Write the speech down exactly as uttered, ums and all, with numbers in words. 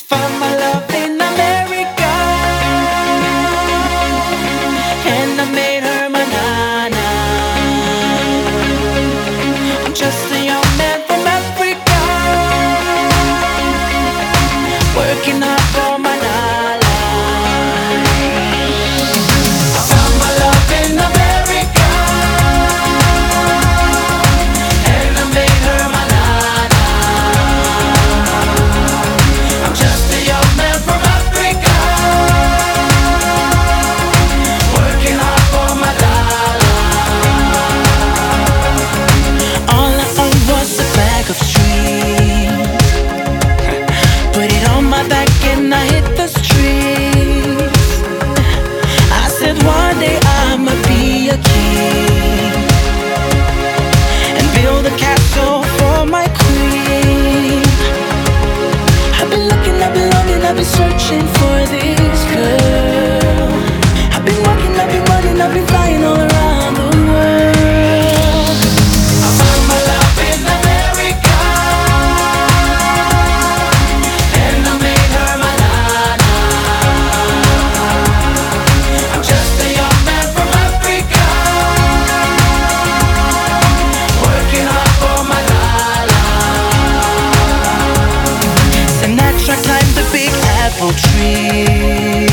Found my love in America, and I made her my nana. I'm just a young man from Africa, working hard for my nana. I found my love in America, and I made her my nana. I'm just a young man from Africa, working hard for my dollar. All I owned was a bag of dreams. Put it on my back and I hit the streets. I said one day I'ma be a king and build a castle for my queen. I've been looking, I've been longing, I've been searching for this girl. I've been walking, I've been running, I've been flying all around the world. I found my love in America, and I made her my nana. I'm just a young man from Africa, working hard for my dollar. Sinatra climbed the big apple tree,